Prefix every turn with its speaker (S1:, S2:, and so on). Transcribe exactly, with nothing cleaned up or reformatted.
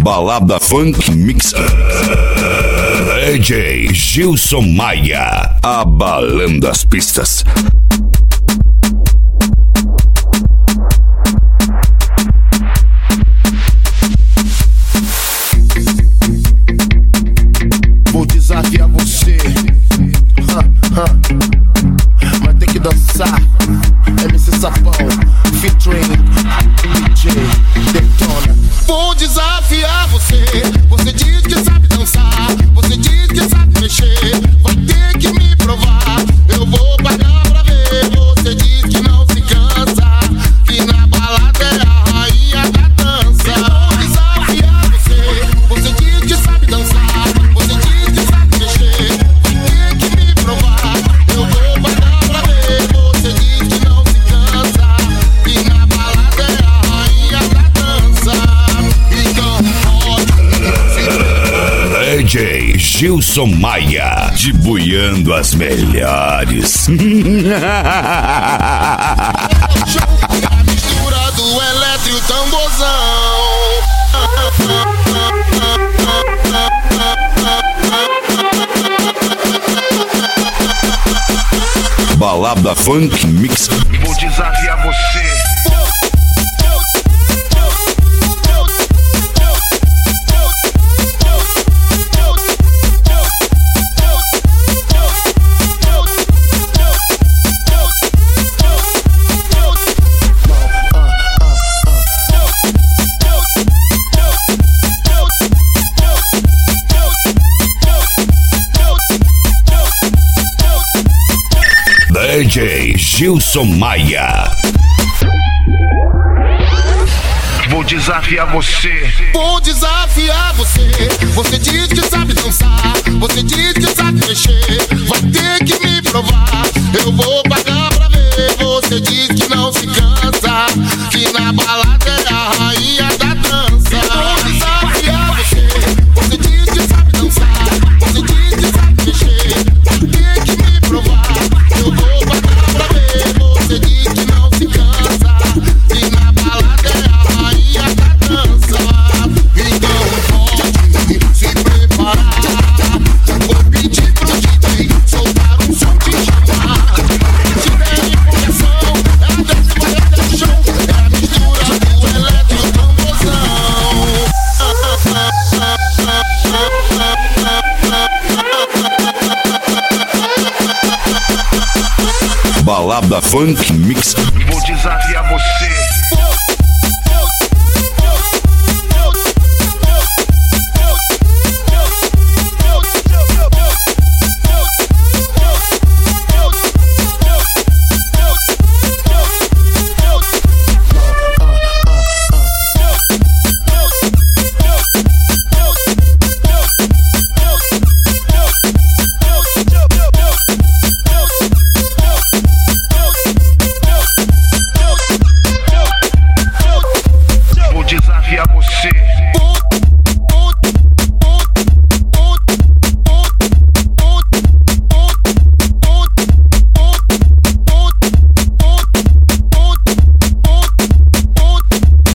S1: Balada Funk Mix. D J Gilson Maia, abalando as pistas.
S2: Vou desafiar você, ha, ha. Vai ter que dançar. M C Sapão, featuring D J Detona. Vou desafiar você. Você diz que sabe dançar, você diz que sabe mexer. Vai ter que me provar, eu vou pagar pra ver. Você diz que não se cansa, que na balada é a rainha da dança. Vou desafiar você. Você diz que sabe dançar, você diz que sabe mexer. Vai ter que me provar, eu vou pagar pra ver. Você diz que não se cansa, que na balada é a rainha da dança. Então pode
S1: D J Gilson Maia, debuiando as melhores.
S2: a mistura do eletro e o tamborzão.
S1: Balada Funk Mix.
S3: Vou desafiar você.
S1: D J Gilson Maia.
S3: Vou desafiar você.
S2: Vou desafiar você. Você diz que sabe dançar, você diz que sabe mexer. Vai ter que me provar, eu vou pagar pra ver. Você diz que não se cansa, que na balada é a rainha da dança. Vou desafiar você. Você diz que sabe dançar, você diz que sabe mexer. Vai ter que me provar, eu vou pagar pra ver. Você diz que não se cansa, que na balada é a rainha da dança. Então pode se preparar. Vou pedir pro D J soltar um som de chamar. Se tiver empolgação, é a dança que vai até o chão. É a mistura do eletro e o tamborzão.
S1: Balada Funk Mix.
S3: Vou desafiar